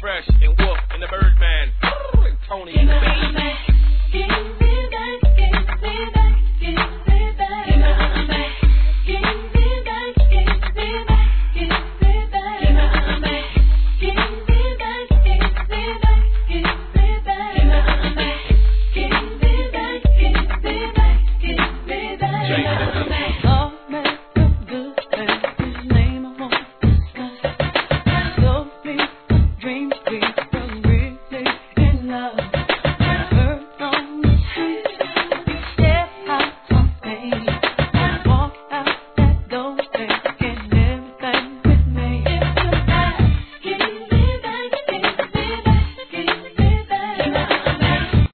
Fresh and Wolf and the Birdman. And Tony and the Bass. Give me back, give me back, give me back. Give me back, give me back, give me back, give me back. Give me back, give me back, give me back, give me back. Give me back, give me back, give me back, give me back.